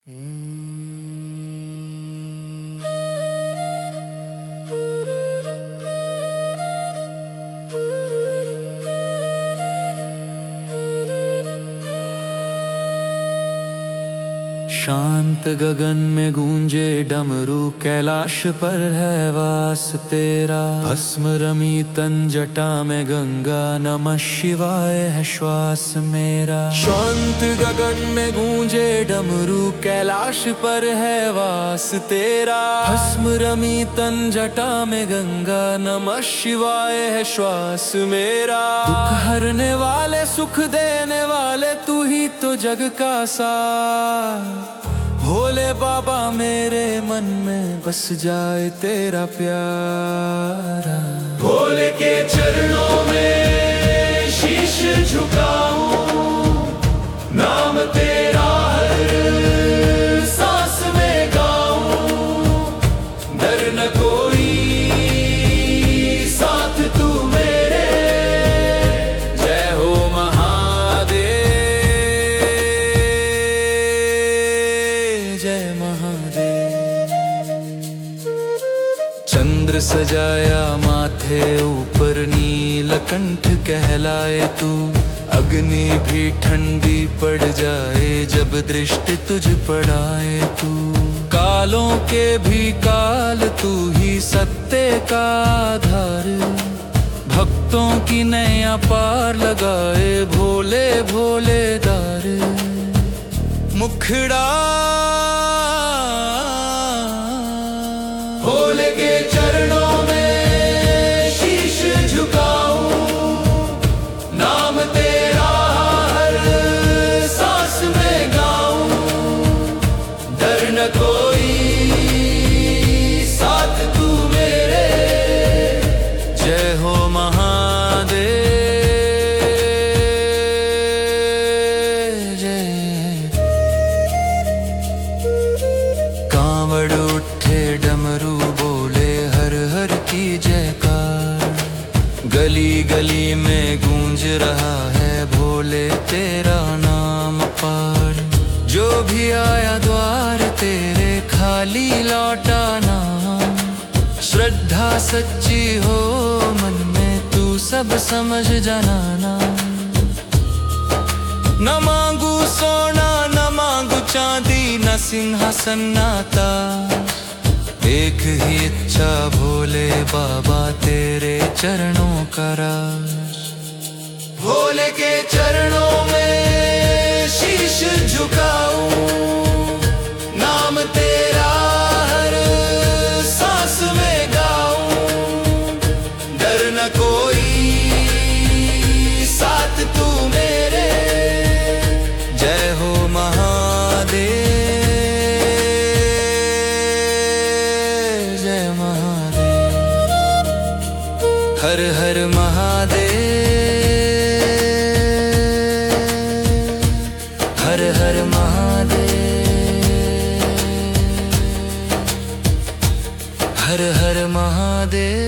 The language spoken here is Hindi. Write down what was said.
शांत गगन में गूंजे डमरू, कैलाश पर है वास तेरा। भस्म रमी तन जटा में गंगा, नमः शिवाय है श्वास मेरा। शांत गगन में गूंजे डमरू, कैलाश पर है वास तेरा। भस्म रमी तन जटा में गंगा, नमः शिवाय है श्वास मेरा। दुख हरने वाले, सुख देने वाले, तू ही तो जग का सार। भोले बाबा मेरे मन में बस जाए तेरा प्यारा। भोले के चरणों में शीश झुकाऊं, नाम तेरा हर सांस में गाऊं। डर न कोई, साथ तू मेरे। जय हो महादेव, जय महादेव। चंद्र सजाया माथे ऊपर, नीलकंठ कहलाए तू। अग्नि भी ठंडी पड़ जाए, जब दृष्टि तुझ पड़ाए तू। कालों के भी काल तू ही, सत्य का आधार। भक्तों की नैया पार लगाए, भोले भोले दार। मुखड़ा भोले के चरणों में शीश झुकाऊं, नाम तेरा हर सांस में गाऊं। डर न कोई, साथ तू मेरे। जय हो महादेव, जय। कांवड़ उठे डमरू बोले, हर हर की जयकार। गली गली में गूंज रहा है, भोले तेरा नाम पार। जो भी आया द्वार तेरे, खाली लौटा ना। श्रद्धा सच्ची हो मन में, तू सब समझ जाना। न मांगू सोना, न मांगू चांदी, न सिंहासन नाता। एक ही इच्छा भोले बाबा, तेरे चरणों का राज। भोले के चरणों में शीश झुकाऊं, नाम तेरा हर सांस में गाऊं। डर न कोई, साथ तू मेरे। जय हो महादेव, जय महादेव। हर हर महादेव, हर हर महादेव, हर हर महादेव।